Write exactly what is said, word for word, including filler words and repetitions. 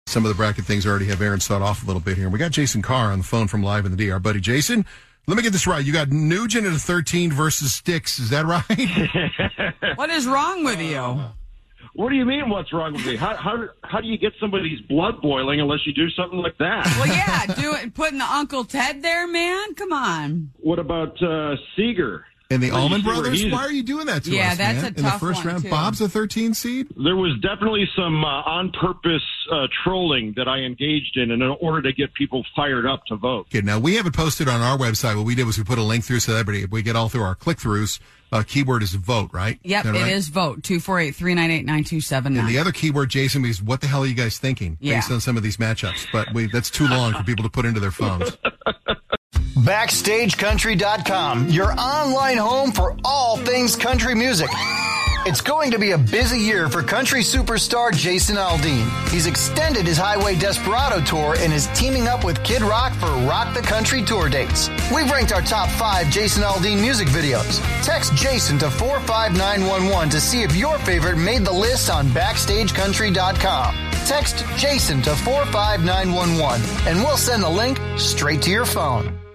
Some of the bracket things already have Aaron start off a little bit here. We got Jason Carr on the phone from Live in the D. Our buddy Jason. Let me get this right. You got Nugent at a thirteen versus Styx. Is that right? What is wrong with you? Uh, what do you mean, what's wrong with me? How, how, how do you get somebody's blood boiling unless you do something like that? Well, yeah, do it. Putting the Uncle Ted there, man. Come on. What about uh, Seeger? And the Well, Allman you see where Brothers? he's- Why are you doing that to Yeah, us, that's man? a In the tough first one, round, too. Bob's a thirteen seed? There was definitely some uh, on-purpose uh, trolling that I engaged in in order to get people fired up to vote. Okay, now, we haven't posted on our website. What we did was we put a link through so that everybody, if we get all through our click-throughs, uh, keyword is vote, right? Yep, Is that it right? is vote. two four eight, three nine eight, nine two seven nine. And the other keyword, Jason, is what the hell are you guys thinking Yeah. based on some of these matchups? But we, that's too long for people to put into their phones. Backstage Country dot com, your online home for all things country music. It's going to be a busy year for country superstar Jason Aldean. He's extended his Highway Desperado tour and is teaming up with Kid Rock for Rock the Country tour dates. We've ranked our top five Jason Aldean music videos. Text Jason to four five nine one one to see if your favorite made the list on Backstage Country dot com. Text Jason to four five nine one one and we'll send the link straight to your phone.